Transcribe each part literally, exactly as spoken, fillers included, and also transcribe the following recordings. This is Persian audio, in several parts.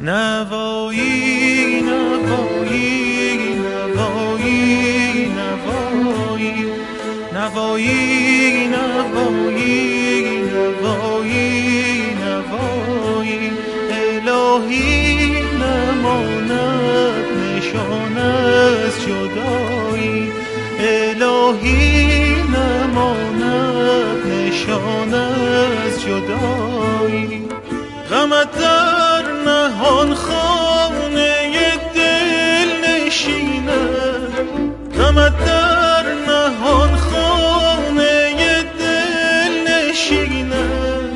نوایی نوایی نوایی نوایی نوایی نوایی نوایی نوایی الهی نماند نشان از جدایی الهی نماند نشان از جدایی غمت در نهان خانه دل نشینه غمت در نهان خانه دل نشینه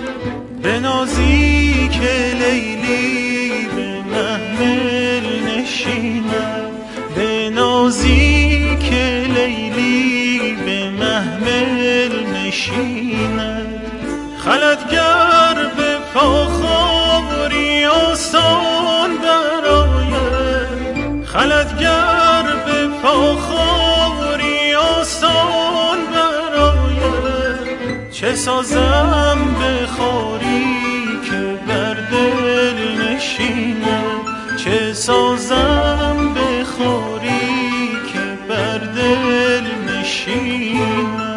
بنازی که لیلی به محمل نشینه بنازی که لیلی به محمل نشینه خلطگر به پاخوری آسان برآید خلطگر به پاخوری آسان برآید چه سازم به خاری که بر دل نشینه چه سازم به خاری که بر دل نشینه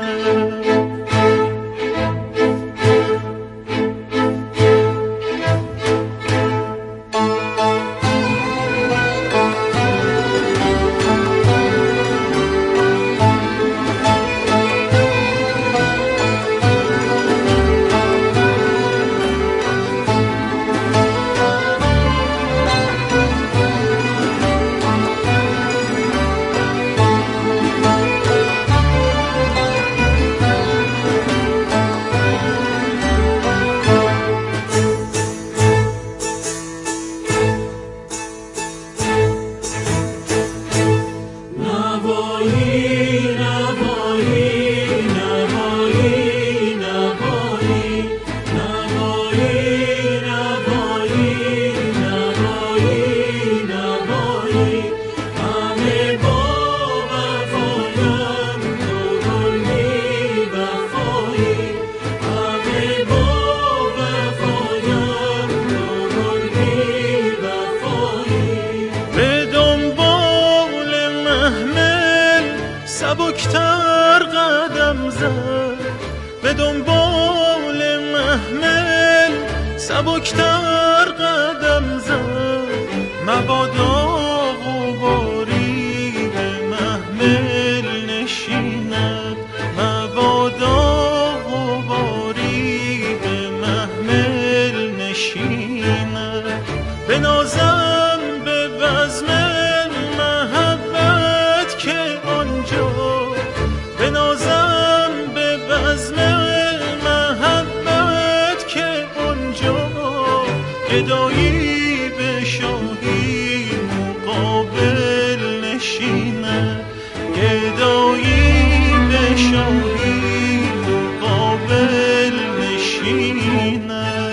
سبکتر قدم زد به دنبال محمل سبکتر قدم زد مبادا غباری به محمل نشیند مبادا غباری به محمل نشیند بنازم به بزم محبت که آنجا بنازم به بزم محبت که آنجا گدایی به شاهی مقابل نشینه گدایی به شاهی مقابل نشینه